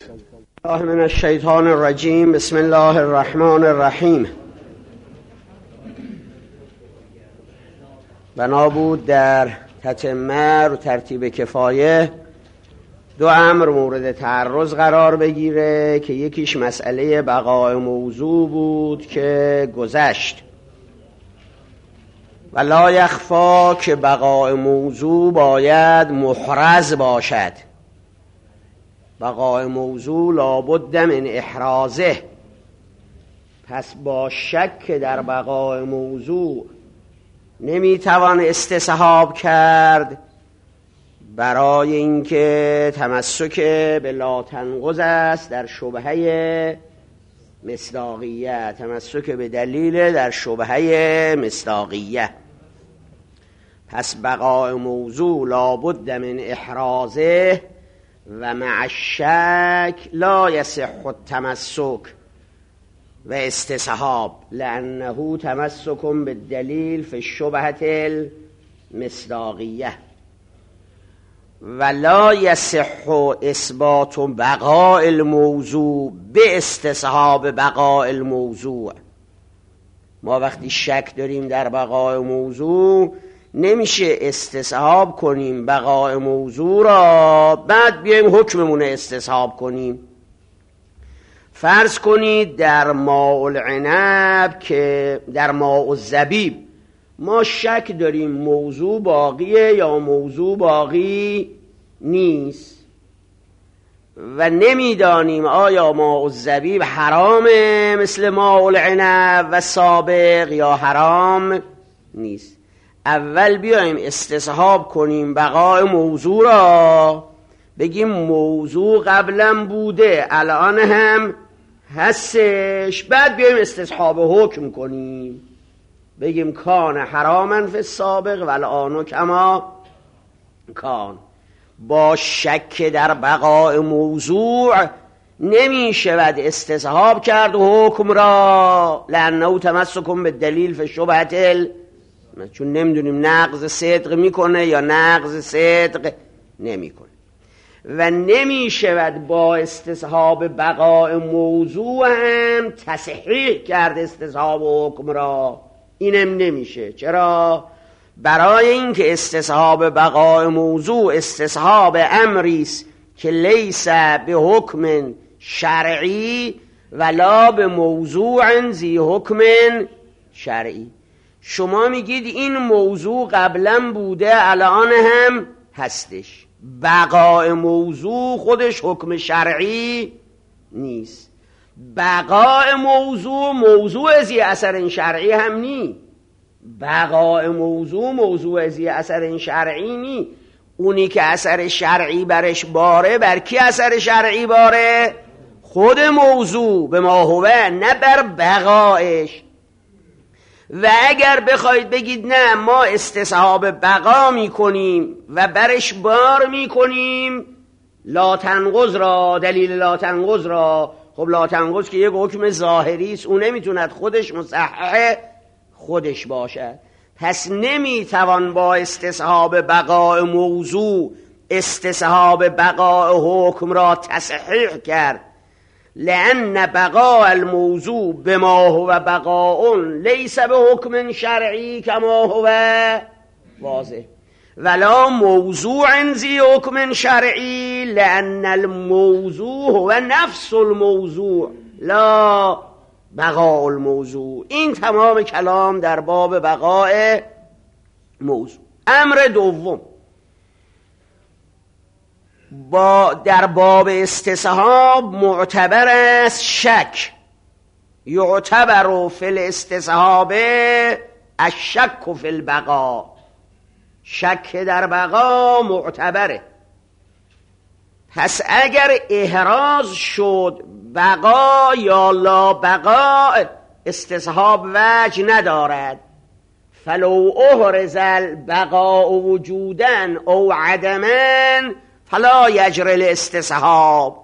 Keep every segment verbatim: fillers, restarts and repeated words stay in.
الله من الشیطان الرجیم. بسم الله الرحمن الرحیم. بنا بود در تتمه و ترتیب کفایه دو امر مورد تعرض قرار بگیره که یکیش مسئله بقای موضوع بود که گذشت و لا یخفا که بقای موضوع باید محرز باشد. بقای موضوع لابد من احرازه. پس با شک در بقای موضوع نمیتوان استصحاب کرد، برای اینکه تمسک به لا تنقض است در شبهه مصداقیه، تمسک به دلیل در شبهه مصداقیه. پس بقای موضوع لابد من احرازه و مع الشک لا یصح التمسک و استصحاب لانه تمسک بالدلیل فی الشبهه المصداقیه و لا یصح اثبات بقاء الموضوع به استصحاب بقاء الموضوع. ما وقتی شک داریم در بقاء موضوع نمیشه استصحاب کنیم بقاء موضوع را بعد بیایم حکممون استصحاب کنیم. فرض کنید در ماء العنب که در ماء الزبیب ما شک داریم موضوع باقیه یا موضوع باقی نیست و نمیدانیم آیا ماء الزبیب حرامه مثل ماء العنب و سابق یا حرام نیست. اول بیایم استصحاب کنیم بقای موضوع را، بگیم موضوع قبلا بوده الان هم هستش، بعد بیایم استصحاب حکم کنیم، بگیم کان حراما فی السابق و الان کما کان. با شک در بقای موضوع نمی شود استصحاب کرد حکم را لانه تمسک بالدلیل فی الشبهه، چون نمیدونیم نقض صدق میکنه یا نقض صدق نمیکنه. و نمی شود با استصحاب بقای موضوع هم تصحیح کرد استصحاب حکم را، اینم نمیشه. چرا؟ برای اینکه استصحاب بقای موضوع استصحاب امریست که لیس به حکم شرعی ولا به موضوع ذی حکم شرعی. شما میگید این موضوع قبلا بوده الان هم هستش، بقای موضوع خودش حکم شرعی نیست. بقای موضوع موضوع ذی اثر شرعی هم نی. بقای موضوع موضوع ذی اثر شرعی نی. اونی که اثر شرعی برش باره، بر کی اثر شرعی باره؟ خود موضوع به ما هو، نه بر بقایش. و اگر بخواید بگید نه ما استصحاب بقا میکنیم و برش بار میکنیم لا تنقض را، دلیل لا تنقض را، خب لا تنقض که یک حکم ظاهری است، اون نمیتوند خودش مصحح خودش باشد. پس نمیتوان با استصحاب بقاء موضوع استصحاب بقاء حکم را تصحیح کرد، لأن بقاء الموضوع بما هو بقاء لیس به حکم شرعی کما هو واضح ولا موضوع ذی حکم شرعی لأن الموضوع هو نفس الموضوع لا بقاء الموضوع. این تمام کلام در باب بقاء موضوع. امر دوم با در باب استصحاب معتبر است شک. یعتبر فی الاستصحاب الشک فی البقا. شک در بقا معتبره. پس اگر احراز شد بقا یا لا بقا استصحاب وجه ندارد. فلو احرز البقاء وجودا او عدما فلا یجری الاستصحاب.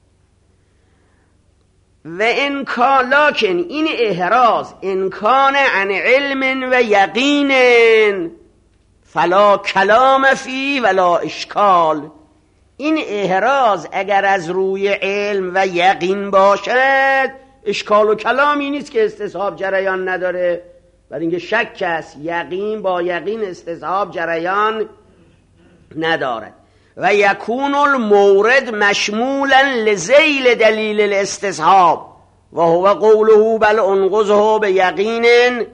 و انکان لکن این احراز انکان عن علم و یقین فلا کلام فی ولا اشکال. این احراز اگر از روی علم و یقین باشد اشکال و کلامی نیست که استصحاب جریان نداره، برای اینکه شک است، یقین با یقین استصحاب جریان ندارد. و یکون المورد مشمولا لذیل دلیل الاستصحاب و هو قوله بل انقضه به یقین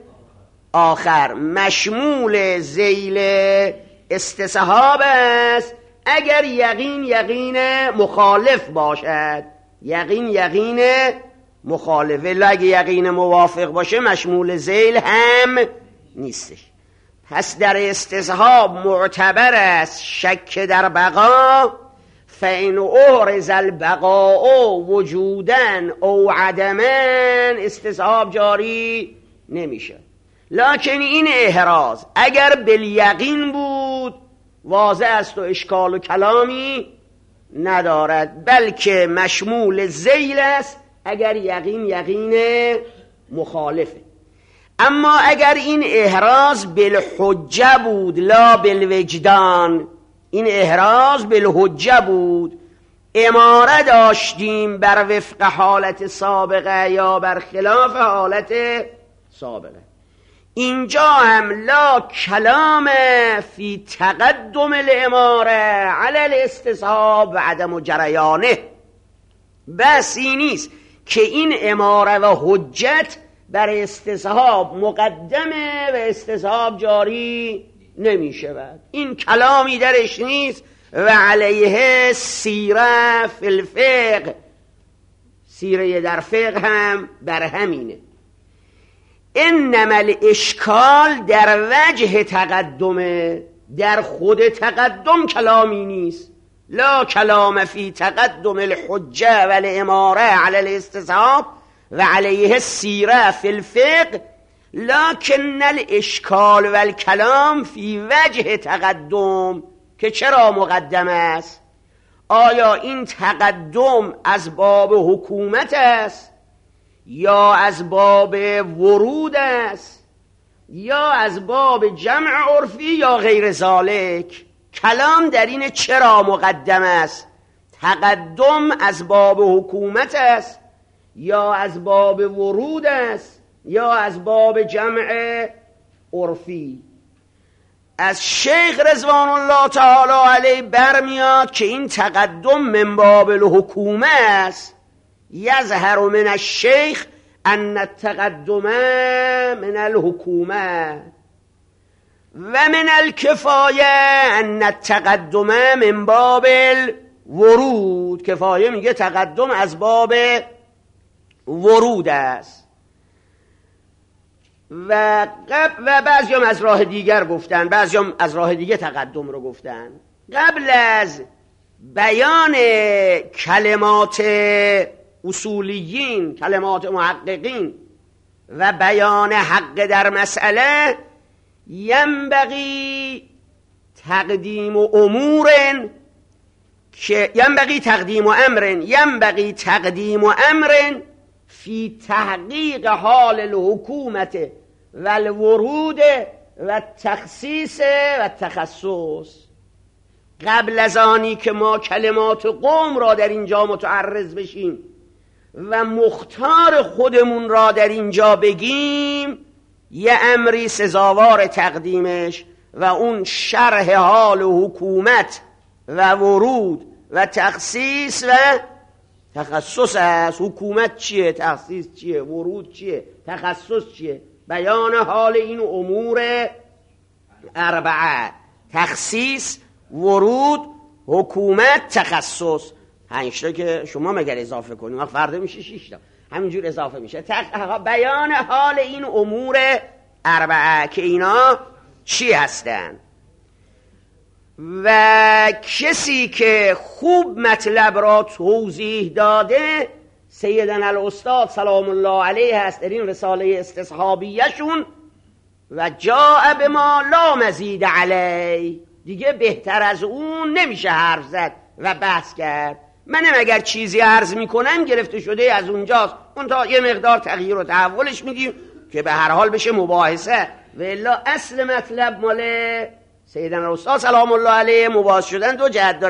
آخر، مشمول ذیل استصحاب است اگر یقین یقین مخالف باشد. یقین یقین مخالف، ولی اگه یقین موافق باشه مشمول ذیل هم نیستش. پس در استصحاب معتبر است شک در بقا، فإن احرز البقاء وجودن او عدمن استصحاب جاری نمیشه. لکن این احراز اگر بالیقین بود واضح است و اشکال و کلامی ندارد، بلکه مشمول ذیل است اگر یقین یقین مخالفه. اما اگر این احراز بالحجه بود لا بالوجدان، این احراز بالحجه بود، اماره داشتیم بر وفق حالت سابقه یا بر خلاف حالت سابقه، اینجا هم لا کلام فی تقدم الاماره علی الاستصحاب و عدم جریانه. بس این نیست که این اماره و حجت بر استصحاب مقدمه و استصحاب جاری نمی شود، این کلامی درش نیست. و علیه سیره فی الفقه، سیره در فقه هم بر همینه. انما الاشکال در وجه تقدمه، در خود تقدم کلامی نیست. لا کلام فی تقدم الحجه و الاماره علی الاستصحاب و علیه السیره فی الفقه، لکن الاشکال و الکلام فی وجه تقدم، که چرا مقدم است؟ آیا این تقدم از باب حکومت است یا از باب ورود است یا از باب جمع عرفی یا غیر ذالک؟ کلام در این چرا مقدم است؟ تقدم از باب حکومت است یا از باب ورود است یا از باب جمع عرفی؟ از شیخ رضوان الله تعالی علیه برمیاد که این تقدم من باب الحکومه است. یظهر من الشیخ ان التقدم من الحکومه و من الکفایه ان التقدم من باب الورود. کفایه میگه تقدم از باب ورود است. و قبل و بعضی هم از راه دیگر گفتن، بعضی هم از راه دیگه تقدم رو گفتن. قبل از بیان کلمات اصولیین، کلمات محققین و بیان حق در مسئله، ینبغی تقدیم امور که ینبغی تقدیم امر ینبغی تقدیم امر فی تحقیق حال الحکومت و الورود و تخصیص و تخصص. قبل از آنی که ما کلمات قوم را در اینجا متعرض بشیم و مختار خودمون را در اینجا بگیم، یه امری سزاوار تقدیمش و اون شرح حال و حکومت و ورود و تخصیص و تخصص است. حکومت چیه؟ تخصیص چیه؟ ورود چیه؟ تخصص چیه؟ بیان حال این امور اربعه: تخصیص، ورود، حکومت، تخصص. پنج تا که شما مگر اضافه کنیم وقت فردا میشه شش تا، همینجور اضافه میشه. تق... بیان حال این امور اربعه که اینا چی هستن. و کسی که خوب مطلب را توضیح داده سیدنا الاستاد سلام الله علیه هست در این رساله استصحابیشون، و جاء بما لا مزید علیه، دیگه بهتر از اون نمیشه حرف زد و بحث کرد. منم اگر چیزی عرض میکنم گرفته شده از اونجاست، اون تا یه مقدار تغییر و تحولش میدیم که به هر حال بشه مباحثه، و الا اصل مطلب مال سیدنا الاستاد سلام الله علیه مباحث شدن دو جهت دارد.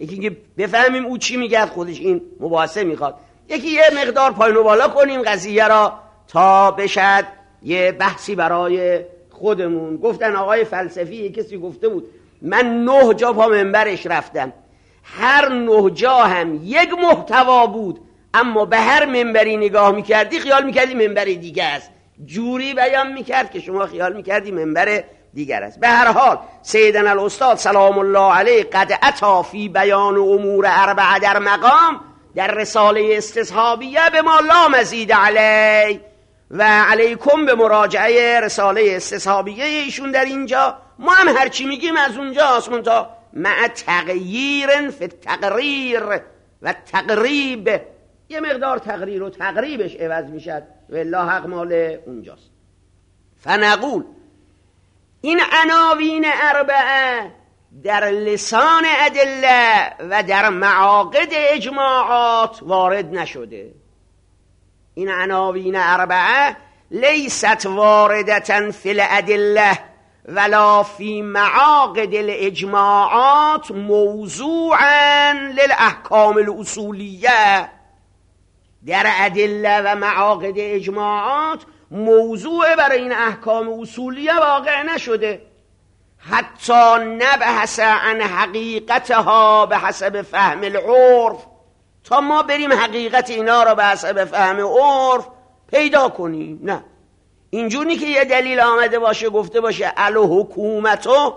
یکی که بفهمیم او چی میگه، خودش این مباحثه میخواد. یکی یه مقدار پایین و بالا کنیم قضیه را تا بشد یه بحثی برای خودمون. گفتن آقای فلسفی کسی گفته بود من نه جا پا منبرش رفتم، هر نه جا هم یک محتوا بود، اما به هر منبری نگاه میکردی خیال میکردی منبر دیگه است، جوری بیان میکرد که شما خیال میکردی منبر دیگر است. به هر حال سیدنا الاستاد سلام الله علیه قد اتی فی بیان امور اربعه در مقام در رساله استصحابیه به ما لا مزید علی و علیکم به مراجعه رساله استصحابیه ایشون در اینجا. ما هم هرچی میگیم از اونجاست، منتها مع تغییر فی التقریر و تقریب، یه مقدار تقریر و تقریبش عوض میشد و الا حق مال اونجاست. فنقول این عناوین اربعه در لسان ادله و در معاقد اجماعات وارد نشده. این عناوین اربعه لیست واردتا فی الادله ولا فی معاقد الاجماعات موضوعا للاحکام الاصولیه. در ادله و معاقد اجماعات موضوع برای این احکام اصولیه واقع نشده، حتی نبحث عن حقیقتها به حسب فهم العرف، تا ما بریم حقیقت اینا را به حسب فهم عرف پیدا کنیم. نه، اینجور نی که یه دلیل آمده باشه گفته باشه الحکومتو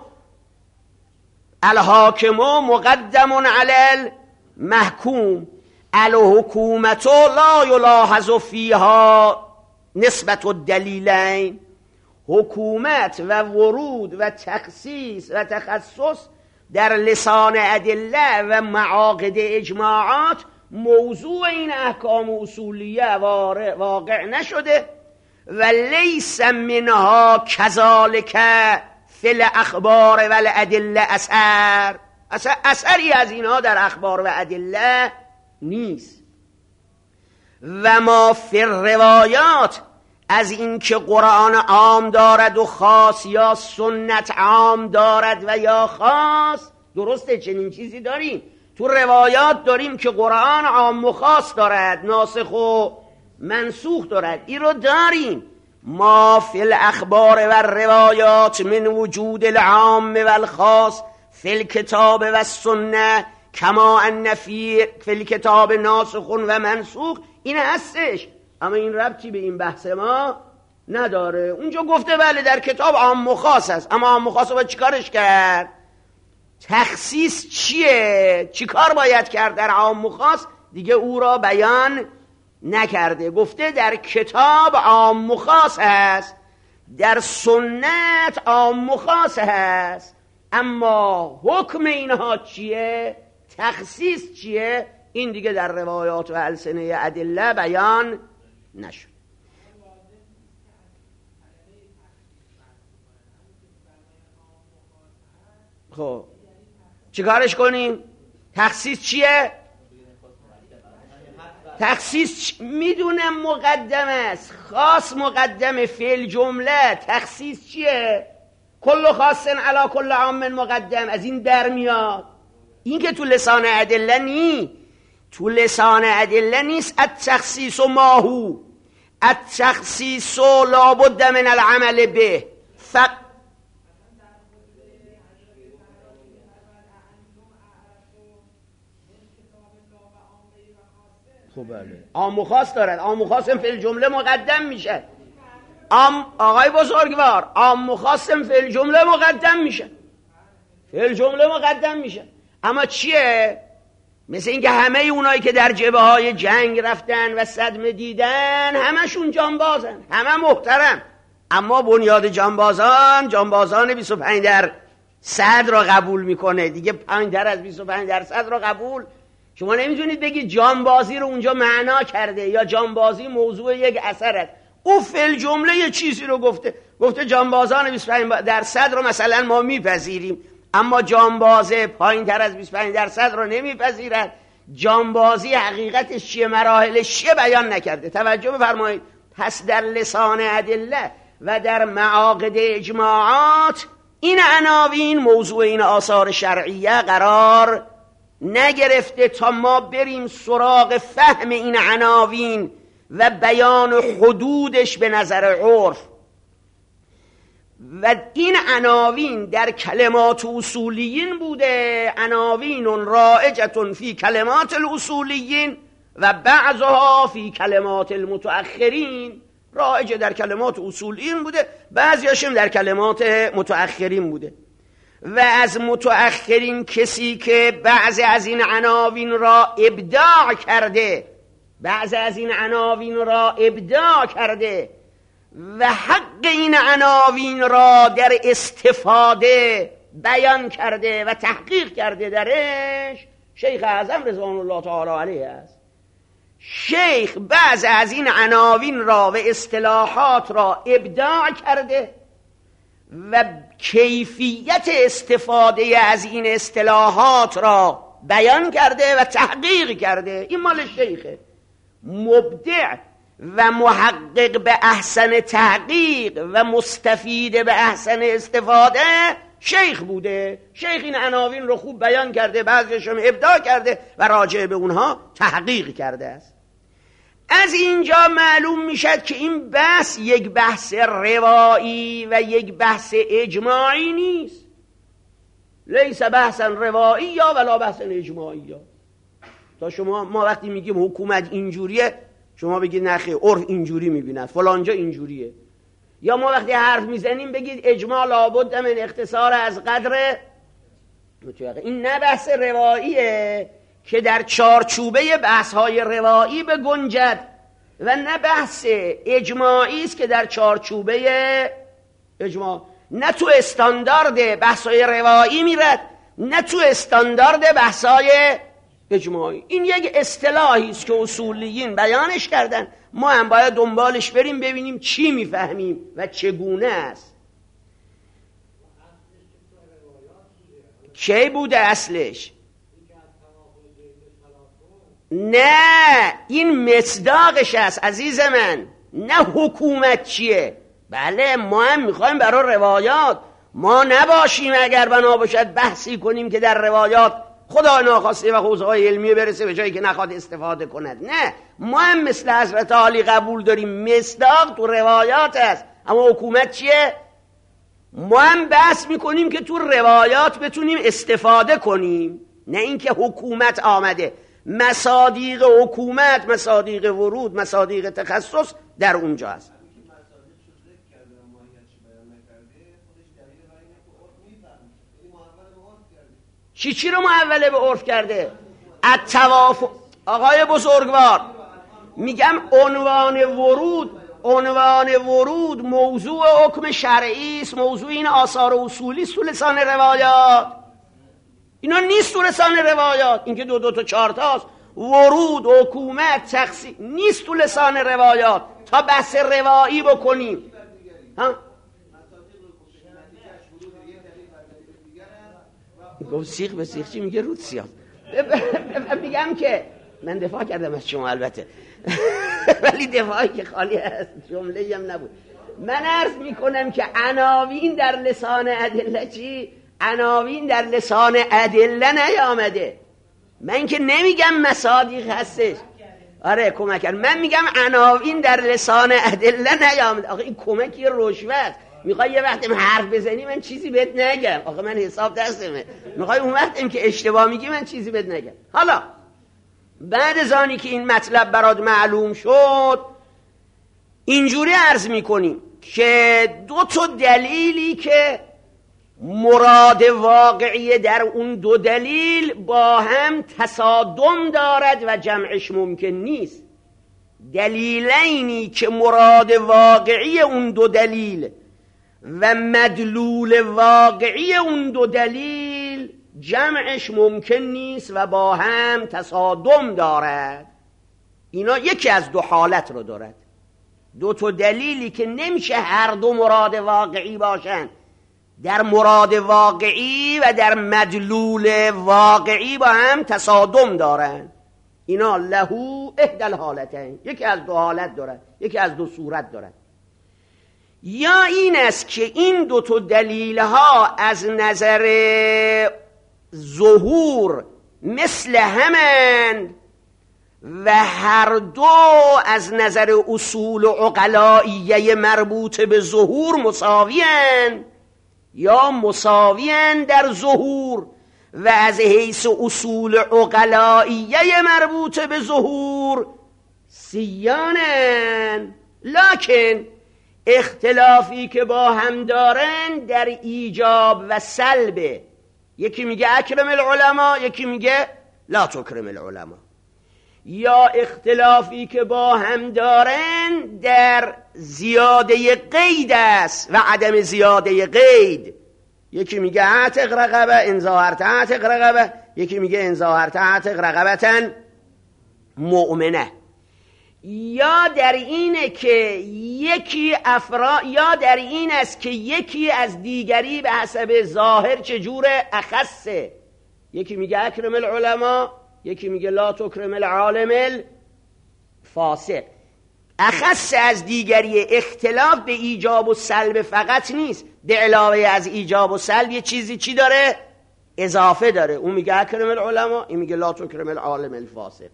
الحاکمو مقدم علی المحکوم، الحکومتو لا یلاحظ فیها نسبت الدلیلین. حکومت و ورود و تخصیص و تخصص در لسان ادله و معاقد اجماعات موضوع این احکام اصولیه واقع نشده و لیس منها کذالک فی الاخبار و الادله اثر، اصلا اثری از اینها در اخبار و ادله نیست. و ما فی الروایات، از این که قرآن عام دارد و خاص یا سنت عام دارد و یا خاص، درسته چنین چیزی داریم تو روایات، داریم که قرآن عام و خاص دارد، ناسخ و منسوخ دارد، این رو داریم. ما فی الاخبار و روایات من وجود العام و الخاص فی الکتاب و السنه کما ان فی الکتاب ناسخ و منسوخ، این هستش، اما این ربطی به این بحث ما نداره. اونجا گفته بله در کتاب عام و خاص است، اما عام و خاص رو باید چیکارش کرد؟ تخصیص چیه؟ چیکار باید کرد در عام و خاص؟ دیگه او را بیان نکرده. گفته در کتاب عام و خاص هست، در سنت عام و خاص هست، اما حکم اینها چیه؟ تخصیص چیه؟ این دیگه در روایات و السنه ادله بیان نشد. خب چیکارش کنیم؟ تخصیص چیه؟ تخصیص چ... میدونم مقدم است، خاص مقدم فعل جمله. تخصیص چیه؟ کل خاص علی کل عام مقدم، از این در میاد. این که تو لسان ادله نی، تو لسان ادله نیست. التخصیص ماهو التخصیص لابد من العمل به ف... خب بله عام و خاص دارد، عام و خاص فی الجمله مقدم میشه. عام آقای بزرگوار، عام و خاص فی الجمله مقدم میشه، فی الجمله مقدم میشه. اما چیه؟ مثل اینکه همه اونایی که در جبهه های جنگ رفتن و صدمه دیدن همشون جانبازن، همه محترم، اما بنیاد جانبازان جانبازان بیست و پنج در صد را قبول میکنه دیگه، پنج در از بیست و پنج درصد را قبول. شما نمیتونید بگید جانبازی رو اونجا معنا کرده یا جانبازی موضوع یک اثر است. او فل جمله یه چیزی رو گفته، گفته جانبازان بیست و پنج درصد رو مثلا ما میپذیریم، اما جانبازه پایین تر از بیست و پنج درصد رو نمیپذیرد. جانبازی حقیقتش چیه، مراحلش چیه بیان نکرده. توجه بفرمایید. پس در لسان ادله و در معاقد اجماعات این عناوین موضوع این آثار شرعیه قرار نگرفته تا ما بریم سراغ فهم این عناوین و بیان حدودش به نظر عرف. و این عناوین در کلمات اصولیین بوده، عناوین رائجة فی کلمات الاصولیین و بعضها فی کلمات المتأخرین. رائج در کلمات اصولیین بوده، بعضیاشم در کلمات متأخرین بوده. و از متأخرین کسی که بعضی از این عناوین را ابداع کرده، بعضی از این عناوین را ابداع کرده و حق این عناوین را در استفاده بیان کرده و تحقیق کرده درش، شیخ اعظم رضوان الله تعالی علیه است. شیخ بعض از این عناوین را و اصطلاحات را ابداع کرده و کیفیت استفاده از این اصطلاحات را بیان کرده و تحقیق کرده. این مال شیخه. مبدع و محقق به احسن تحقیق و مستفید به احسن استفاده شیخ بوده. شیخ این عناوین رو خوب بیان کرده، بعضیشون ابداع کرده و راجع به اونها تحقیق کرده است. از اینجا معلوم میشد که این بحث یک بحث روایی و یک بحث اجماعی نیست. لیس بحثا روایی یا ولا بحثا اجماعی یا. تا شما ما وقتی میگیم حکومت اینجوریه، شما بگید نخیر عرف اینجوری میبیند، فلانجا اینجوریه. یا ما وقتی حرف میزنیم بگید اجماع لابد من اختصار از قدر مطلق. این نه بحث رواییه که در چارچوبه بحث‌های روایی بگنجد و نه بحث اجماعی است که در چارچوبه اجماع، نه تو استاندارد بحث‌های روایی میرد نه تو استاندارد بحث‌های اجماعی. این یک اصطلاحی است که اصولیین بیانش کردن، ما هم باید دنبالش بریم ببینیم چی میفهمیم و چگونه است. کی بوده اصلش؟ نه، این مصداقش است عزیز من، نه حکومت چیه. بله ما هم میخوایم برای روایات ما نباشیم اگر بنا باشد بحثی کنیم که در روایات خدا ناخواسته و حوزه‌های علمیه برسه به جایی که نخواد استفاده کند. نه، ما هم مثل حضرت عالی قبول داریم مصداق تو روایات است، اما حکومت چیه؟ ما هم بحث میکنیم که تو روایات بتونیم استفاده کنیم، نه اینکه حکومت آمده. مصادیق حکومت، مصادیق ورود، مصادیق تخصص در اونجا است. چی چی رو محوله به عرف کرده؟ التوافق. آقای بزرگوار میگم عنوان ورود، عنوان ورود موضوع حکم شرعی است، موضوع این آثار اصولی است تو لسان روایات. اینا نیست تو لسان روایات، اینکه دو دو تا چهار تاست. ورود، حکومت، تقسیم نیست تو لسان روایات تا بحث روایی بکنیم. ها؟ گفت سیخ به سیخ چی میگه؟ رود سیاه. میگم که من دفاع کردم از شما البته ولی دفاعی که خالی از جمله هم نبود. من عرض میکنم که عناوین در لسان ادله چی؟ عناوین در لسان ادله نیامده. من که نمیگم مصادیق هستش، آره کمک کرد. من میگم عناوین در لسان ادله نیامده. آخه این کمکی رشوت. میخوای یه وقتی حرف بزنی من چیزی بهت نگم، آخه من حساب دستمه. میخوای اون وقتی که اشتباه میگی من چیزی بهت نگم. حالا بعد از آنی که این مطلب برات معلوم شد، اینجوری عرض میکنیم که دو تا دلیلی که مراد واقعی در اون دو دلیل با هم تصادم دارد و جمعش ممکن نیست. دلیلینی که مراد واقعی اون دو دلیل و مدلول واقعی اون دو دلیل جمعش ممکن نیست و با هم تصادم دارد. اینا یکی از دو حالت رو دارد. دو تا دلیلی که نمیشه هر دو مراد واقعی باشن، در مراد واقعی و در مدلول واقعی با هم تصادم دارن. اینا لهو احدى الحالتین، یکی از دو حالت دارد، یکی از دو صورت دارد. یا این است که این دو تا دلیل ها از نظر ظهور مثل همند و هر دو از نظر اصول عقلائیه مربوط به ظهور مساوی‌اند یا مساوی‌اند در ظهور و از حیث اصول عقلائیه مربوط به ظهور سیانند، لکن اختلافی که با هم دارن در ایجاب و سلب. یکی میگه اکرم العلماء، یکی میگه لا تکرم العلماء. یا اختلافی که با هم دارن در زیاده قید است و عدم زیاده قید. یکی میگه اعتق رقبه ان ظاهرت اعتق رقبه، یکی میگه ان ظاهرت اعتق رقبة مؤمنه. یا در اینه که یکی افرا یا در این است که یکی از دیگری به حسب ظاهر چجوره اخصه. یکی میگه اکرم العلماء، یکی میگه لا تکرم العالم الفاسق. اخص از دیگری. اختلاف به ایجاب و سلب فقط نیست، به علاوه از ایجاب و سلب یه چیزی چی داره؟ اضافه داره. اون میگه اکرم العلماء، این میگه لا تکرم العالم الفاسق.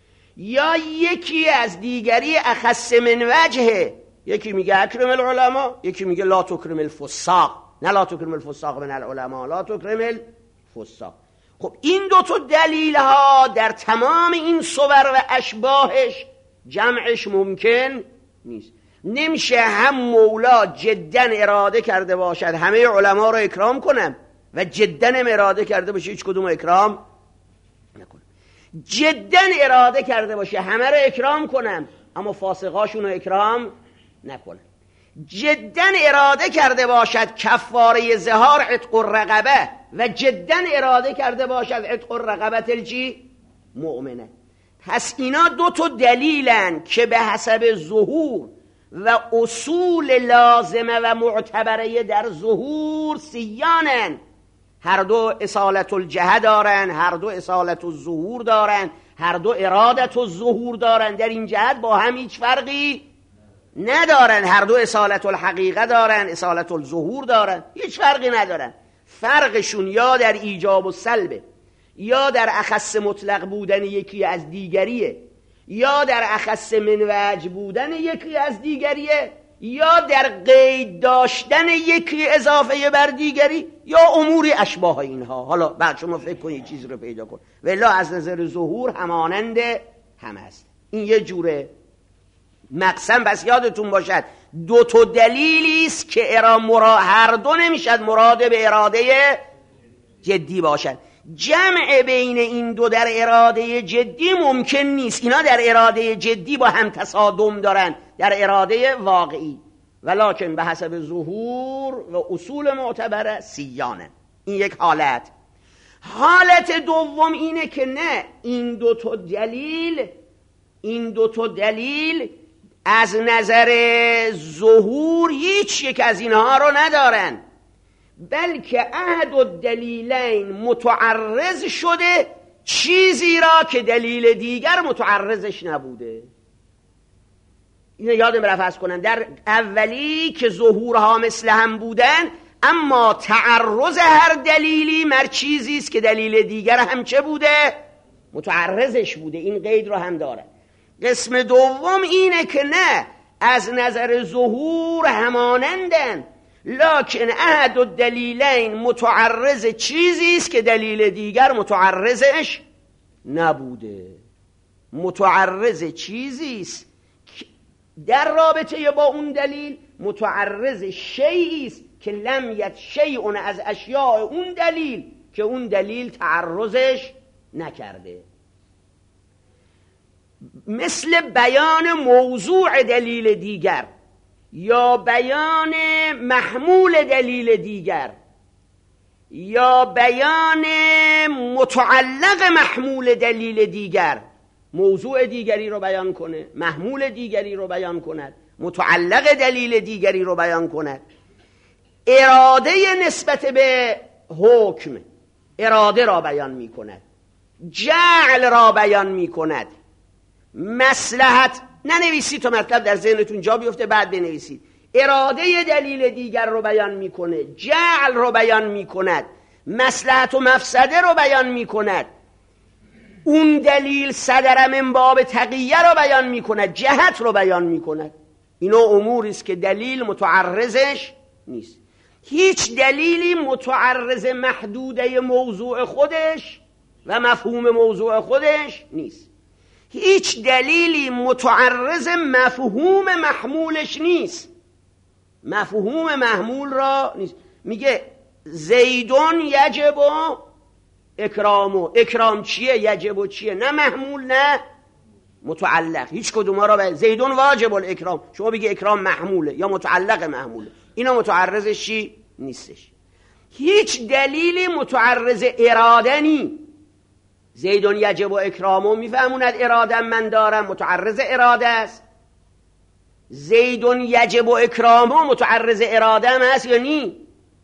یا یکی از دیگری اخص من وجهه، یکی میگه اکرم العلماء، یکی میگه لا تکرم الفساق. نه لا تکرم الفساق من العلماء، لا تکرم الفساق. خب این دو تا دلیل ها در تمام این صور و اشباهش جمعش ممکن نیست. نمیشه هم مولا جدا اراده کرده باشد همه علما رو اکرام کنم و جدا اراده کرده باشه هیچ کدوم اکرام نکنم. جدا اراده کرده باشه همه رو اکرام کنم اما فاسقاشون رو اکرام نکنم. جدا اراده کرده باشد کفاره ظهار عتق الرقبه و جدا اراده کرده باشد عتق الرقبه الجی مؤمنه. پس اینا دو تا دلیلن که به حسب ظهور و اصول لازمه و معتبره در ظهور سیانن. هر دو اصالت الجهه دارن، هر دو اصالت الظهور دارن، هر دو ارادت الظهور دارن. در این جهت با هم هیچ فرقی ندارن. هر دو اصالت الحقیقه دارن، اصالت الظهور دارن، هیچ فرقی ندارن. فرقشون یا در ایجاب و سلبه، یا در اخص مطلق بودن یکی از دیگریه، یا در اخص من وجه بودن یکی از دیگریه، یا در قید داشتن یکی اضافه بر دیگری، یا امور اشباه اینها. حالا بعد شما فکر کنید چیزی رو پیدا کن. ولی از نظر ظهور همانند هم هست. این یه جوره مقسم. بس یادتون باشد دو تا دلیلی است که ارا مرا هر دو نمیشد مراد به اراده جدی باشد. جمع بین این دو در اراده جدی ممکن نیست. اینا در اراده جدی با هم تصادم دارن در اراده واقعی، ولکن به حسب ظهور و اصول معتبره سیانه. این یک حالت. حالت دوم اینه که نه، این دو تا دلیل این دو تا دلیل از نظر ظهور هیچ یک از اینها رو ندارن، بلکه احد الدلیلین متعرض شده چیزی را که دلیل دیگر متعرضش نبوده. اینو یادم رفت از کنن. در اولی که ظهورها مثل هم بودن، اما تعرض هر دلیلی مر چیزی است که دلیل دیگر هم چه بوده؟ متعرضش بوده. این قید رو هم داره. قسم دوم اینه که نه، از نظر ظهور همانندن، لکن احد الدلیلین متعرض چیزی است که دلیل دیگر متعرضش نبوده. متعرض چیزی است در رابطه با اون دلیل، متعرض شیئی است که لم ید شیء از اشیاء اون دلیل که اون دلیل تعرضش نکرده. مثل بیان موضوع دلیل دیگر یا بیان محمول دلیل دیگر یا بیان متعلق محمول دلیل دیگر. موضوع دیگری رو بیان کنه، محمول دیگری رو بیان کند، متعلق دلیل دیگری رو بیان کند. اراده نسبت به حکم، اراده را بیان می کند، جعل را بیان می کند. مصلحت ننویسید تا مطلب در ذهنتون جا بیفته بعد بنویسید. اراده دلیل دیگر رو بیان میکنه، جعل رو بیان میکند، مصلحت و مفسده رو بیان میکند. اون دلیل صدر من باب تقیه رو بیان میکند، جهت رو بیان میکند. اینا اموری است که دلیل متعرضش نیست. هیچ دلیلی متعرض محدوده موضوع خودش و مفهوم موضوع خودش نیست. هیچ دلیلی متعرض مفهوم محمولش نیست. مفهوم محمول را نیست. میگه زیدون یجب و اکرامو. اکرام چیه؟ یجب و چیه؟ نه محمول نه متعلق. هیچ کدوم را به زیدون واجب الاکرام، شما بگی اکرام محموله یا متعلق محموله، اینا متعرضش چی؟ نیستش. هیچ دلیلی متعرض اراده نی. زیدون یجب و اکرامو میفهموند اراده من دارم، متعرض اراده است. زیدون یجب و اکرامو متعرض اراده هم هست یا نی؟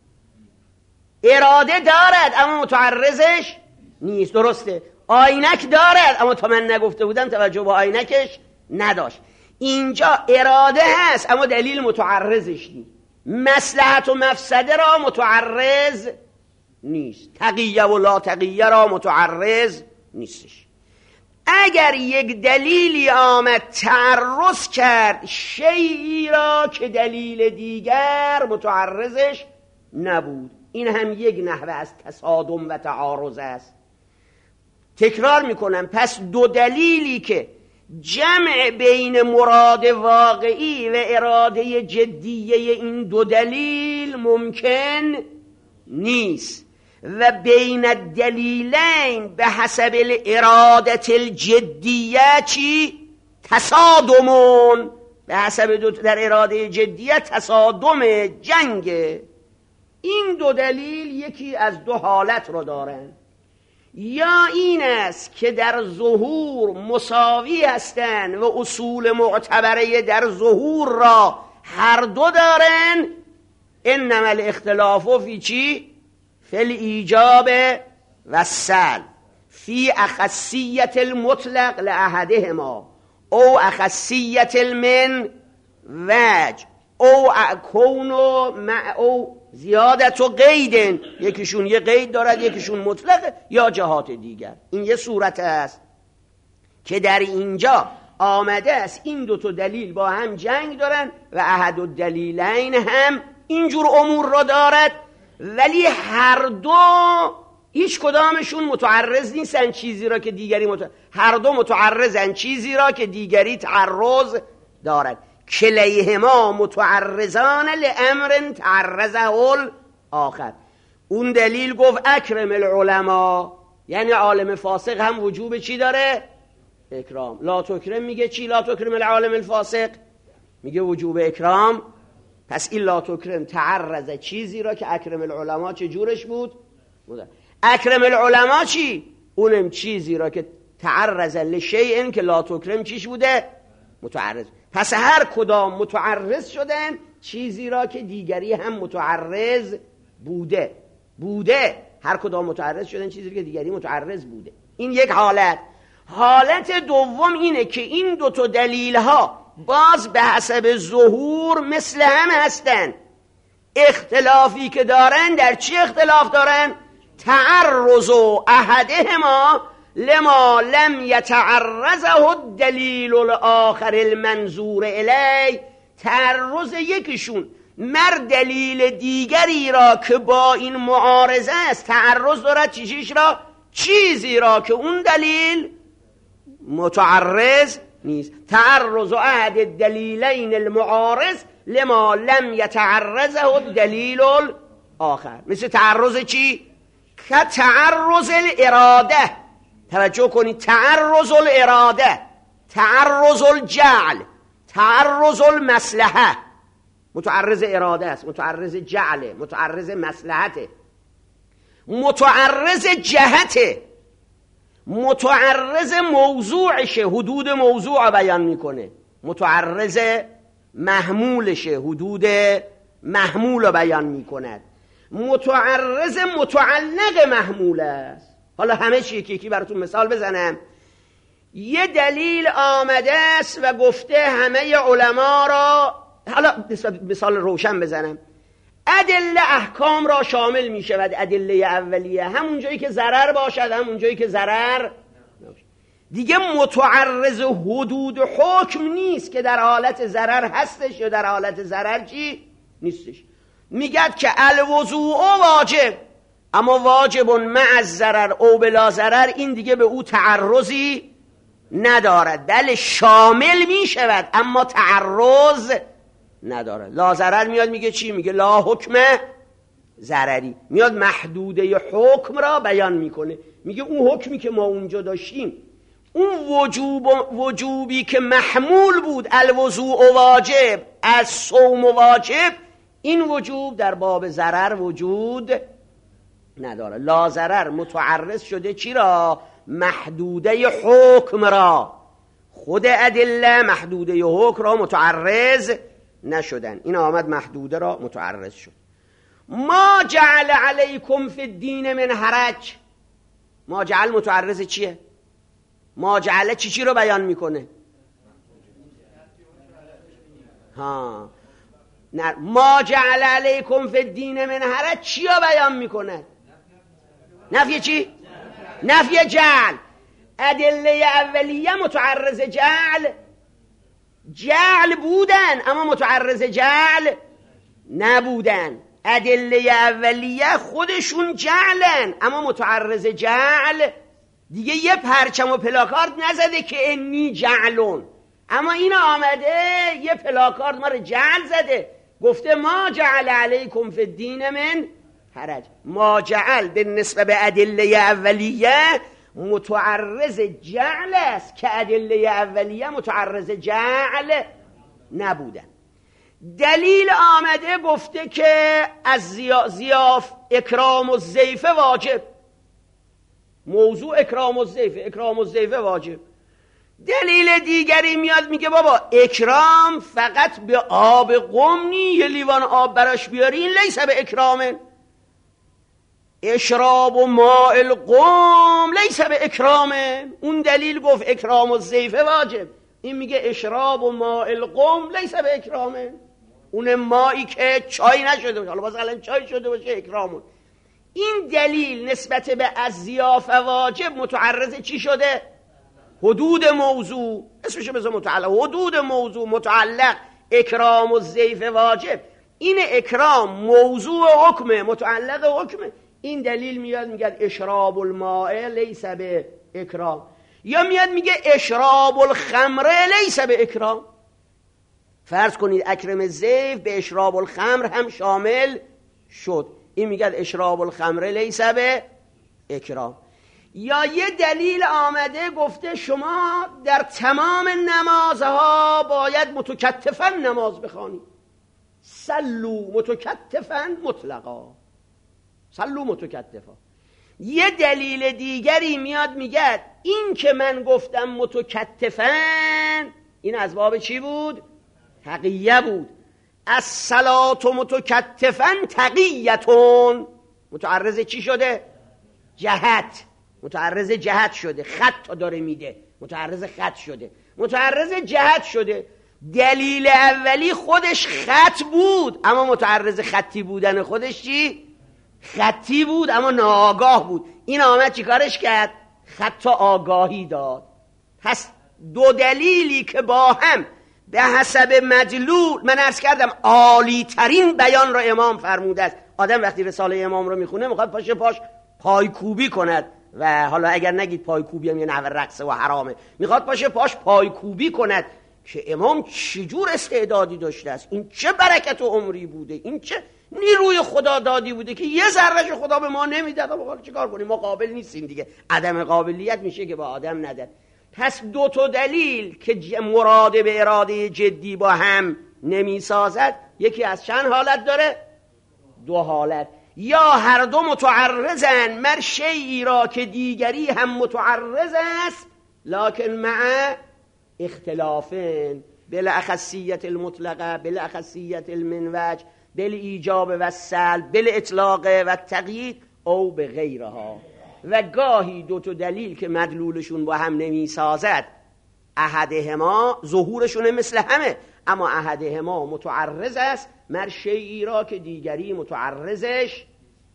اراده دارد اما متعرضش نیست. درسته. آینک دارد اما تا من نگفته بودم توجه به آینکش نداشت. اینجا اراده هست اما دلیل متعرضش نیست. مصلحت و مفسده را متعرض نیست. تقیه و لا تقیه را متعرض نیستش. اگر یک دلیلی آمد تعرض کرد شیئی را که دلیل دیگر متعرضش نبود، این هم یک نحوه از تصادم و تعارض است. تکرار میکنم، پس دو دلیلی که جمع بین مراد واقعی و اراده جدیه این دو دلیل ممکن نیست و بین الدلیلین به حسب الارادت الجدیه چی؟ تصادمون. به حسب دو در اراده جدیه تصادم جنگ. این دو دلیل یکی از دو حالت رو دارن، یا این است که در ظهور مساوی هستند و اصول معتبره در ظهور را هر دو دارن. انما الاختلاف فی چی؟ فی الایجاب و السلب، فی اخصیت المطلق لاحدهما او اخصیت المن وجه او کون او زیادت و قیدن. یکیشون یه قید دارد، یکیشون مطلقه، یا جهات دیگر. این یه صورت است که در اینجا آمده است این دو تا دلیل با هم جنگ دارن و احد الدلیلین هم اینجور امور را دارد، ولی هر دو هیچ کدامشون متعرض نیستن چیزی را که دیگری متعرض. هر دو متعرضن چیزی را که دیگری تعرض دارد. کلیهما متعرضان لامر تعرضه الاخر. اون دلیل گفت اکرم العلماء، یعنی عالم فاسق هم وجوب چی داره؟ اکرام. لا تکرم میگه چی؟ لا تکرم العالم الفاسق میگه وجوب اکرام. پس این لا تکرم تعرض چیزی را که اکرم العلماء چه جورش بود؟ اکرم العلماء چی؟ اونم چیزی را که تعرض لشیء که لا تکرم چیش بوده؟ متعرض. پس هر کدام متعرض شدن چیزی را که دیگری هم متعرض بوده بوده هر کدام متعرض شدن چیزی را که دیگری متعرض بوده. این یک حالت. حالت دوم اینه که این دو تا دلیل ها باز به حسب ظهور مثل هم هستن. اختلافی که دارن در چی اختلاف دارن؟ تعرض و احدهما لما لم یتعرضه الدلیل الاخر المنظور الی. تعرض یکیشون مر دلیل دیگری را که با این معارضه است تعرض دارد چیزیش را؟ چیزی را که اون دلیل متعرض نیست. تعرض احد الدلیلین المعارض لما لم یتعرضه الدلیل الاخر. مثل تعرض چی؟ که تعرض الاراده. توجه کنید، تعرض الاراده، تعرض الجعل، تعرض المصلحه. متعرض اراده است، متعرض جعله، متعرض مصلحته، متعرض جهته، متعرض موضوعشه، حدود موضوع بیان میکنه. متعرض محمولشه، حدود محمول بیان میکند. متعرض متعلق محمول است. حالا همه چی یکی یکی براتون مثال بزنم. یه دلیل آمده است و گفته همه علما را، حالا مثال روشن بزنم، ادله احکام را شامل می شود. ادله اولیه همون جایی که ضرر باشد، همون جایی که ضرر نباشد. دیگه متعرض حدود حکم نیست که در حالت ضرر هستش یا در حالت ضرر چی نیستش. میگد که الوضوء واجب، اما واجب مع الضرر او بلا ضرر، این دیگه به او تعرضی ندارد. بله شامل میشود اما تعرض نداره. لا ضرر میاد میگه چی؟ میگه لا حکم ضرری، میاد محدوده حکم را بیان میکنه. میگه اون حکمی که ما اونجا داشتیم، اون وجوب وجوبی که محمول بود الوضوء واجب از صوم واجب، این وجوب در باب ضرر وجود نداره. لا ضرر متعرض شده چی را؟ محدوده حکم را. خود ادله محدوده حکم را متعرض نشدن، این آمد محدوده را متعرض شد. ما جعل علیکم فی الدین من حرج، ما جعل متعرض چیه؟ ما جعل چی چی رو بیان میکنه؟ ها نه، ما جعل علیکم فی الدین من حرج چی رو بیان میکنه؟ نفی چی؟ نفی جعل. ادله اولیه متعرض جعل جعل بودن اما متعرض جعل نبودن. ادله اولیه خودشون جعلن اما متعرض جعل دیگه یه پرچم و پلاکارد نزده که انی جعلون، اما این آمده یه پلاکارد ما رو جعل زده، گفته ما جعل علیکم فی الدین من حرج. ما جعل به نسبت به ادله اولیه متعرض جعل است که ادله اولیه متعرض جعل نبودن. دلیل آمده گفته که از ضیاف اکرام الضیف واجب، موضوع اکرام الضیف، اکرام الضیف واجب. دلیل دیگری میاد میگه بابا اکرام فقط به آب قم، یه لیوان آب براش بیارین لیس به اکرامن، اشراب و ماء القوم لیس به اکرامه. اون دلیل گفت اکرام الضیف واجب، این میگه اشراب و ماء القوم لیس به اکرامه، اون مایی که چای نشده باشه، حالا مثلا چای شده باشه اکرامون. این دلیل نسبت به از ضیافه واجب متعرض چی شده؟ حدود موضوع، اسمشو بذار متعلق، حدود موضوع متعلق اکرام الضیف واجب. این اکرام موضوع حکمه، متعلق حکمه. این دلیل میاد میگه اشراب الماء لیس به اکرام، یا میاد میگه اشراب الخمر لیس به اکرام. فرض کنید اکرم الضیف به اشراب الخمر هم شامل شد، این میگه اشراب الخمر لیس به اکرام. یا یه دلیل آمده گفته شما در تمام نمازها باید متکتفا نماز بخوانید، صلوا متکتفا مطلقا، صلوا متکتفا. یه دلیل دیگری میاد میگه این که من گفتم متکتفا، این از باب چی بود؟ تقیه بود. از صلات متکتفا تقیتون، متعرض چی شده؟ جهت، متعرض جهت شده، خط داره میده، متعرض خط شده، متعرض جهت شده. دلیل اولی خودش خط بود اما متعرض خطی بودن خودش چی؟ خطی بود اما ناآگاه بود. این آمد چی کارش کرد؟ خط آگاهی داد. پس دو دلیلی که با هم به حسب مدلول، من عرض کردم عالی ترین بیان را امام فرموده است. آدم وقتی رساله امام رو میخونه میخواد پاش پاش پایکوبی کند، و حالا اگر نگید پایکوبی هم یه نوع رقصه و حرامه، میخواد پاش پاش پایکوبی کند که امام چجور استعدادی داشته است، این چه برکت و عمری بوده، این چه نیروی خدا دادی بوده که یه ذرهش خدا به ما نمیداد. ما چیکار کنیم؟ ما قابل نیستیم دیگه. عدم قابلیت میشه که به آدم نداد. پس دو تا دلیل که مراد به اراده جدی با هم نمیسازد، یکی از چند حالت داره؟ دو حالت. یا هر دو متعرضن مر شیئی را که دیگری هم متعرض است، لکن مع اختلافن، بالاخصیت المطلقه، بالاخصیت المنوج، بل ایجاب و سلب، بل اطلاق و تقیید، او به غیرها. و گاهی دو تا دلیل که مدلولشون با هم نمی سازد، احدهما ظهورشون مثل همه، اما احدهما متعرض است مر شیئی را که دیگری متعرضش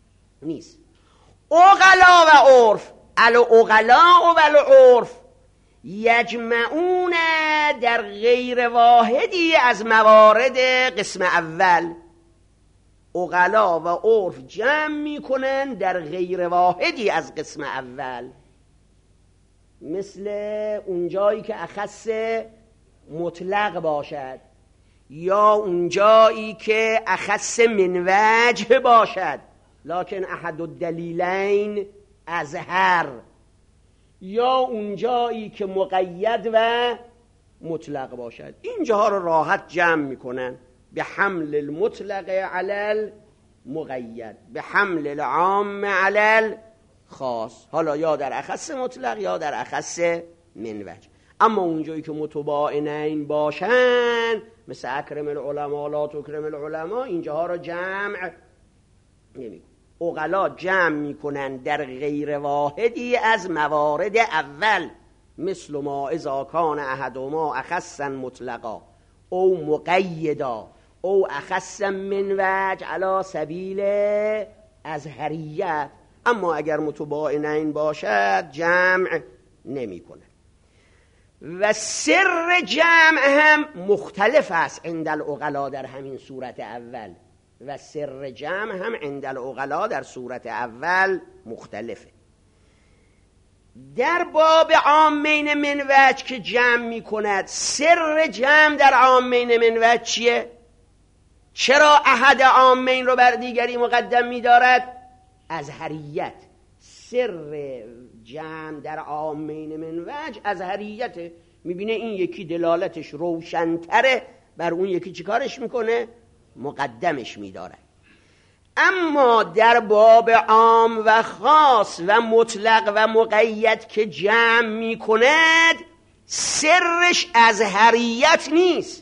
نیست. اغلا و عرف، ال اغلا و ال عرف، یجمعون در غیر واحدی از موارد قسم اول. عقلا و عرف جمع میکنن در غیر واحدی از قسم اول، مثل اونجایی که اخص مطلق باشد یا اونجایی که اخص من وجه باشد، لکن احد الدلیلین اظهر، یا اونجایی که مقید و مطلق باشد. اینجاها رو راحت جمع میکنن به حمل المطلق علی المقید، به حمل العام علی الخاص، حالا یا در اخص مطلق یا در اخص من وجه. اما اونجایی که متباینین باشن مثل اکرم العلماء لا تکرم العلماء، اینجاها رو جمع نمی کنن. عقلا جمع میکنن در غیر واحدی از موارد اول، مثل ما اذا کان احدهما اخصا مطلقا او مقیدا او اخصا من وجه علی سبیل ازهریت. اما اگر متباینین باشد جمع نمی کنن. و سر جمع هم مختلف است عند العقلا در همین صورت اول، و سر جمع هم عند العقلا در صورت اول مختلفه. در باب عامین من وجه که جمع می کند، سر جمع در عامین من وجه چیه؟ چرا احد عامین رو بر دیگری مقدم می دارد؟ ازهریت. سر جمع در عامین من وجه ازهریته. می بینه این یکی دلالتش روشنتره، بر اون یکی چیکارش میکنه؟ مقدمش میداره. اما در باب عام و خاص و مطلق و مقید که جمع میکند، سرش ازهریت نیست.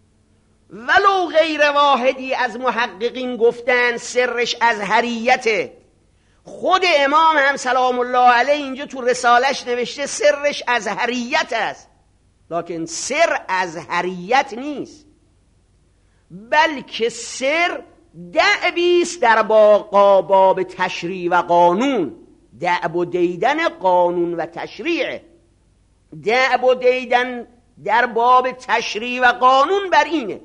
ولو غیر واحدی از محققین گفتن سرش ازهریته. خود امام هم سلام الله علیه اینجا تو رسالش نوشته سرش ازهریت است، لکن سر ازهریت نیست، بلکه سر دعبیست در باب تشریع و قانون. دعب و دیدن قانون و تشریع، دعب و دیدن در باب تشریع و قانون بر اینه،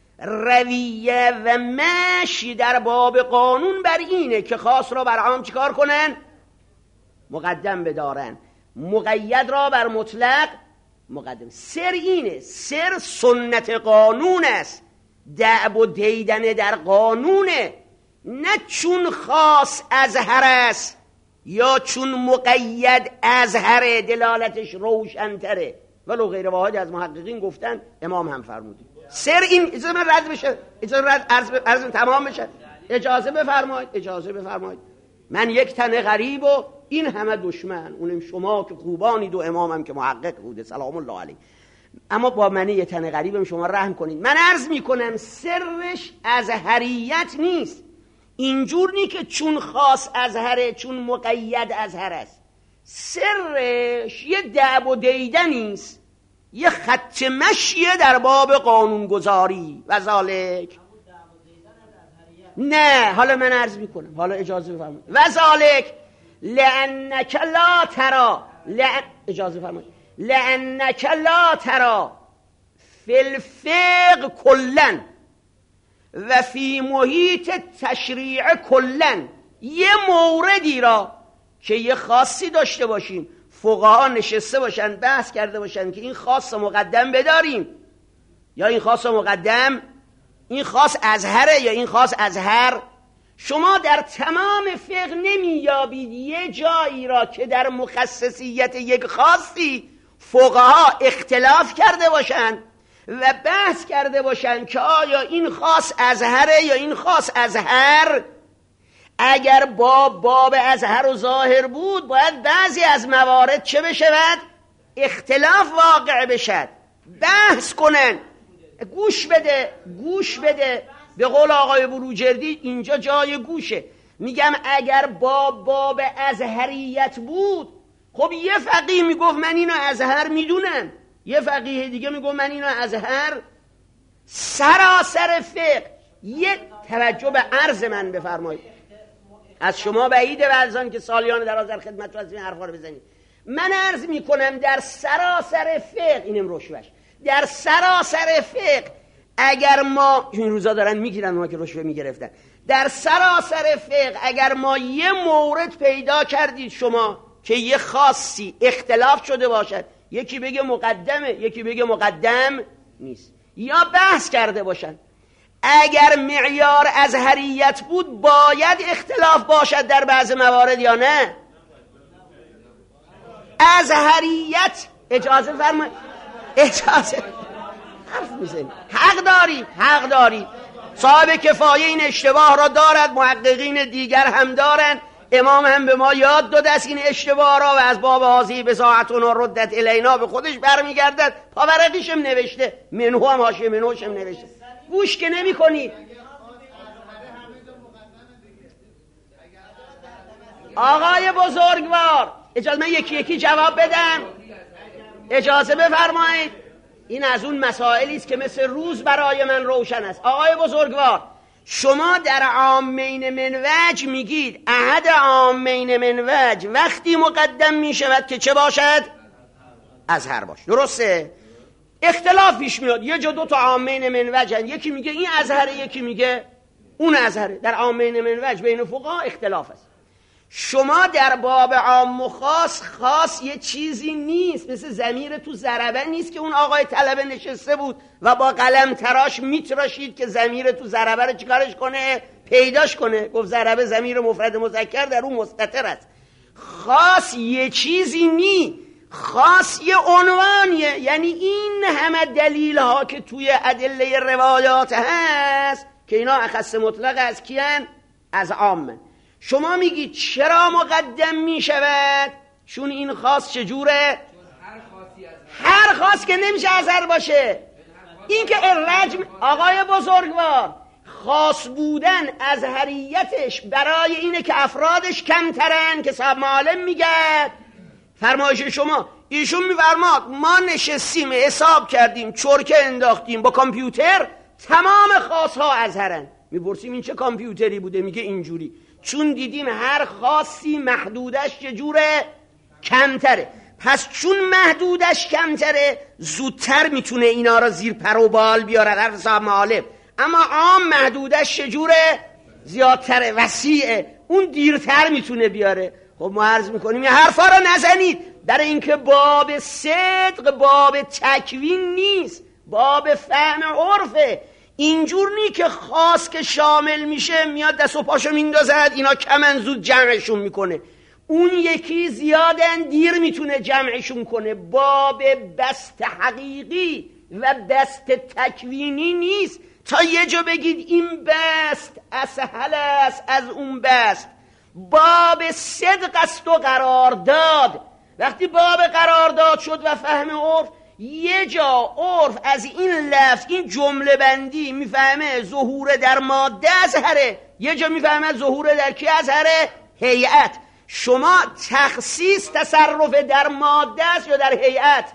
رویه و مشی در باب قانون بر اینه که خاص را بر عام چیکار کنن؟ مقدم بدارن، مقید را بر مطلق مقدم. سر اینه، سر سنت قانون است، دعب و دیدن در قانونه، نه چون خاص ازهر است یا چون مقید ازهره دلالتش روشنتره. ولو غیر واحد از محققین گفتن، امام هم فرمودید سر این. اجازه من رد بشه، اجازه رد عرض, ب... عرض تمام بشه، اجازه بفرمایید، اجازه بفرمایید. من یک تن غریب و این همه دشمن، اونم شما که خوبانید و امامم که محقق بوده سلام الله علیه، اما با من یه تن غریبم شما رحم کنید. من عرض میکنم سرش ازهریت نیست، اینجور نی که چون خاص ازهره چون مقید ازهر است. سرش یه دعب و دیدن نیست، یه خط مشیه در باب قانونگذاری و ذالک. نه حالا من عرض میکنم، حالا اجازه بفرمایید. و ذالک لانک لا ترى لأن... اجازه بفرمایید. لانک لا ترى فی الفقه کلا و فی محیط تشریع کلا یه موردی را که یه خاصی داشته باشیم، فقها نشسته باشن بحث کرده باشن که این خاص مقدم بداریم یا این خاص مقدم، این خاص ازهره یا این خاص ازهر. شما در تمام فقه نمیابید یه جایی را که در مخصصیت یک خاصی فقها اختلاف کرده باشن و بحث کرده باشن که آیا این خاص ازهره یا این خاص ازهر. اگر باب باب ازهر و ظاهر بود، باید بعضی از موارد چه بشود؟ اختلاف واقع بشد، بحث کنن. گوش بده گوش بده به قول آقای بروجردی اینجا جای گوشه. میگم اگر باب باب ازهریت بود، خب یه فقیه میگفت من اینو ازهر میدونم، یه فقیه دیگه میگفت من اینو ازهر. سراسر فقه یه توجه به عرض من بفرمایید، از شما بعیده و از آن که سالیان دراز در خدمت رو از این حرفا رو بزنید. من عرض میکنم در سراسر فقه، اینم رشوهش، در سراسر فقه اگر ما این روزا دارن میگیرن ما که رشوه میگرفتن، در سراسر فقه اگر ما یه مورد پیدا کردید شما که یه خاصی اختلاف شده باشد، یکی بگه مقدمه یکی بگه مقدم نیست، یا بحث کرده باشن، اگر معیار ازهریت بود باید اختلاف باشد در بعض موارد یا نه؟ ازهریت اجازه فرمایید، اجازه حرف میزنی، حق داری حق داری صاحب کفایه این اشتباه را دارد، محققین دیگر هم دارند، امام هم به ما یاد داده است این اشتباه را و از باب هازی بساعتنا ردت الینا به خودش برمیگردد، پاورقیش هم نوشته، منهو هم حاشیه منهوش هم نوشته، گوش که نمی کنید. آقای بزرگوار اجازه من یکی یکی جواب بدم، اجازه بفرمایید، این از اون مسائلی است که مثل روز برای من روشن است. آقای بزرگوار شما در عامین من وجه میگید احد عامین من وجه وقتی مقدم میشود که چه باشد؟ ازهر باش، درسته؟ اختلاف پیش میاد، یه جا دو تا عامین من وجه، یکی میگه این ازهره یکی میگه اون ازهره، در عامین من وجه بین فقها اختلاف است. شما در باب عام و خاص، خاص یه چیزی نیست، مثل ضمیر تو ضربه نیست که اون آقای طلبه نشسته بود و با قلم تراش میتراشید که ضمیر تو ضربه رو چیکارش کنه؟ پیداش کنه. گفت ضربه ضمیر مفرد مذکر در اون مستتر است. خاص یه چیزی نی، خاص یه عنوانیه، یعنی این همه دلیل ها که توی ادله روایات هست که اینا اخص مطلق از کیان؟ از عامن. شما میگید چرا مقدم میشود؟ چون این خاص چجوره؟ هر خاص که نمیشه ازهر باشه. این که الرجم، آقای بزرگوار، خاص بودن ازهریتش برای اینه که افرادش کمترن که صاحب معالم میگه. فرمایش شما، ایشون میفرماد ما نشستیم حساب کردیم چرکه انداختیم با کامپیوتر تمام خاص ها ازهرن. میپرسیم این چه کامپیوتری بوده؟ میگه اینجوری، چون دیدیم هر خاصی محدودش چجوره؟ کمتره. پس چون محدودش کمتره زودتر میتونه اینا را زیر پر و بال بیاره در صاحب معالم. اما عام محدودش چجوره؟ زیادتره، وسیعه، اون دیرتر میتونه بیاره. خب ما عرض میکنیم این حرفا را نزنید، برای اینکه باب صدق باب تکوین نیست، باب فهم عرفه. اینجور نی که خاص که شامل میشه میاد دست و پاشو میندازد اینا کمن زود جمعشون میکنه، اون یکی زیادن دیر میتونه جمعشون کنه. باب بست حقیقی و بست تکوینی نیست تا یه جا بگید این بست اسهل است از اون بست. باب صدق است و قرارداد. وقتی باب قرارداد شد و فهم عرف، یه جا عرف از این لفظ، این جمله بندی میفهمه ظهور در ماده ازهره، یه جا میفهمه ظهور در کی ازهره؟ هیئت. شما تخصیص تصرف در ماده است یا در هیئت؟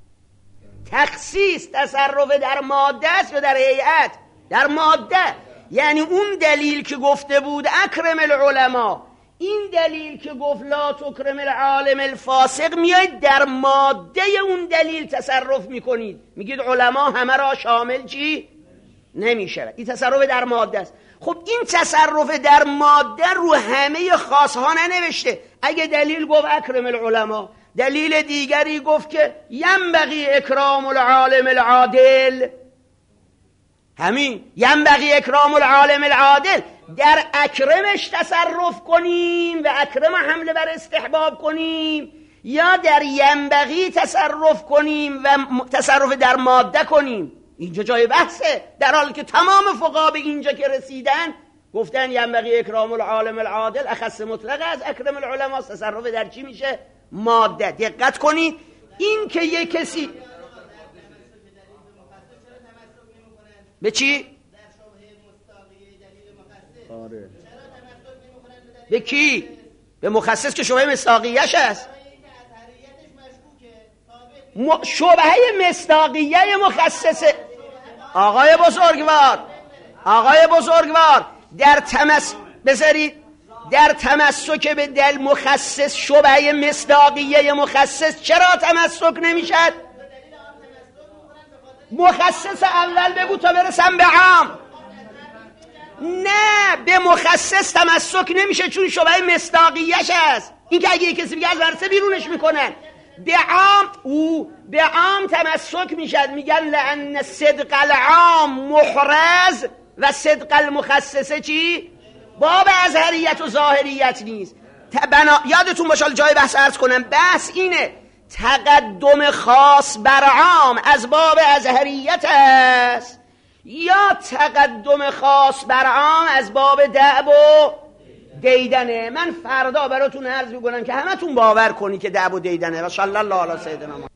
تخصیص تصرف در ماده است یا در هیئت؟ در ماده. یعنی اون دلیل که گفته بود اکرم العلماء، این دلیل که گفت لا تکرم العالم الفاسق، میایید در ماده اون دلیل تصرف میکنید، میگید علما همه را شامل چی؟ نمیشه. این تصرف در ماده است. خب این تصرف در ماده رو همه خاص ها ننوشته. اگه دلیل گفت اکرم العلماء، دلیل دیگری گفت که ینبغی اکرام العالم العادل، همین ینبغی اکرام العالم العادل، در اکرمش تصرف کنیم و اکرم حمله بر استحباب کنیم، یا در ینبغی تصرف کنیم و تصرف در ماده کنیم. اینجا جای بحثه، در حالی که تمام فقها به اینجا که رسیدن گفتن ینبغی اکرام العالم العادل اخص مطلق از اکرم العلماء، تصرف در چی میشه؟ ماده. دقت کنید، این که یک کسی به چی؟ آره. به کی؟ به مخصص که شبهه مصداقیه‌اش هست. م... شبهه مصداقیه مخصصه. آقای بزرگوار، آقای بزرگوار در تمس بذارید در تمسک به دل مخصص شبهه مصداقیه مخصص چرا تمسک نمیشد؟ مخصص اول بگو تا برسم به عام. نه، به مخصص تمسک نمیشه چون شبهه مصداقیش هست. این که اگه کسی بگه از مدرسه بیرونش میکنن. به عام او به عام تمسک میشد، میگن لأن صدق العام محرز و صدق المخصصه چی؟ باب ازهریت و ظاهریت نیست. بنا... یادتون باشه جای بحث عرض کنم، بحث اینه تقدم خاص بر عام از باب ازهریت است یا تقدم خاص بر عام از باب دعب و دیدنه. من فردا براتون عرض میکنم که همتون باور کنی که دعب و دیدنه. و صلی الله علی سیدنا محمد.